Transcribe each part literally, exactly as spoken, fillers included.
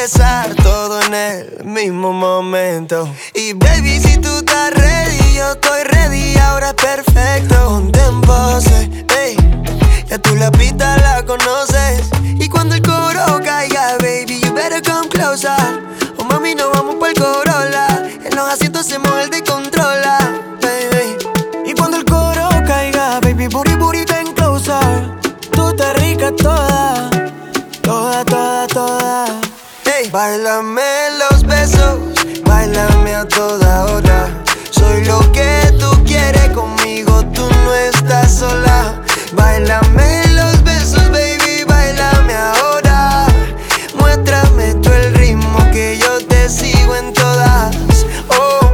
empezar todo en el mismo momento. Y baby, si tú estás ready, yo estoy ready, ahora es perfecto. Ponte en pose, ey, ya tú la pista la conoces. Y cuando el coro caiga, baby, you better come closer. Oh mami, nos vamos pa'l Corolla, en los asientos hacemos el de controla, baby. Y cuando el coro caiga, baby, booty, booty, ven closer. Tú estás rica toda, toda, toda, toda. Hey, báilame los besos, báilame a toda hora. Soy lo que tú quieres conmigo, tú no estás sola. Báilame los besos, baby, báilame ahora. Muéstrame tú el ritmo que yo te sigo en todas. Oh,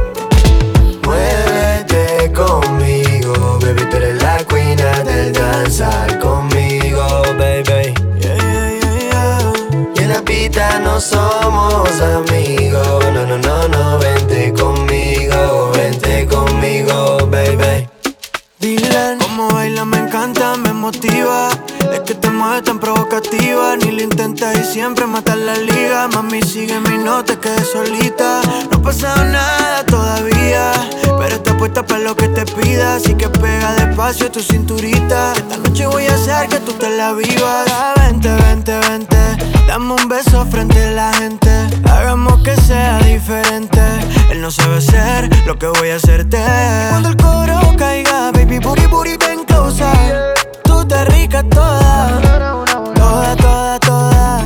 muévete conmigo, baby, tú eres la queen del danzar conmigo, baby. Yeah, yeah, yeah, yeah. Y en la pista no somos amigos, no, no, no, no. Vente conmigo, vente conmigo, baby. Dylan, como baila me encanta, me motiva. Es que te mueves tan provocativa. Ni lo intentas y siempre matas la liga. Mami, sígueme y no te quedes solita. No ha pasado nada todavía, pero está puesta para lo que te pida. Así que pega despacio tu cinturita. Esta noche voy a hacer que tú te la vivas. Vente, vente, vente, dame un beso frente a la gente. Hagamos que sea diferente. Él no sabe hacer lo que voy a hacerte. Cuando el coro caiga, baby, booty, booty, ven closer. Tú estás rica toda, toda, toda, toda.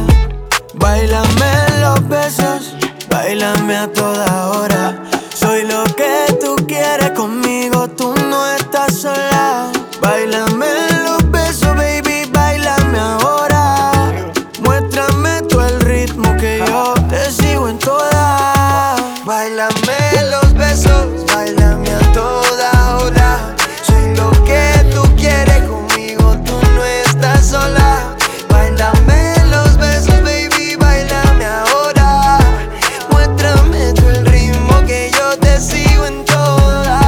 Báilame los besos, báilame a toda hora. Soy lo que tú quieres conmigo, tú no estás sola. Báilame los besos, baby, báilame ahora. Muéstrame tú el ritmo que yo te sigo en todas. Báilame los besos, báilame a toda hora. Soy lo que tú quieres conmigo, tú no estás sola. Báilame los besos, baby, báilame ahora. Muéstrame tú el ritmo que yo te sigo en todas.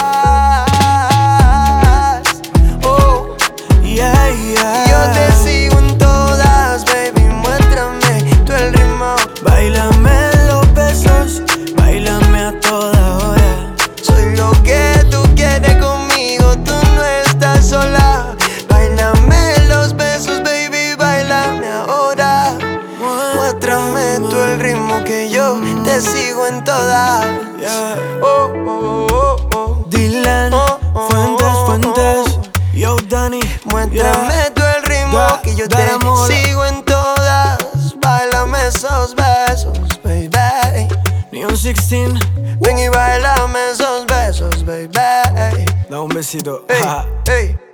Oh, yeah, yeah. yo te sigo en todas, baby, muéstrame tú el ritmo. Báilame los besos, báilame a toda hora. Soy lo que tú quieres conmigo, tú no estás sola. Báilame los besos, baby, báilame ahora. Muéstrame tú el ritmo que yo te sigo en todas. Yeah. Oh, oh, oh, oh. Dylan, Oh, oh, Fuentes, oh, Fuentes. Yo, Danny. Muéstrame Yeah. tú el ritmo Yeah. que yo te Dale, amor. sigo en todas. Báilame esos besos, baby. Neon dieciséis. Ven y bailame esos besos, baby. Da un besito. Hey, Ja. hey.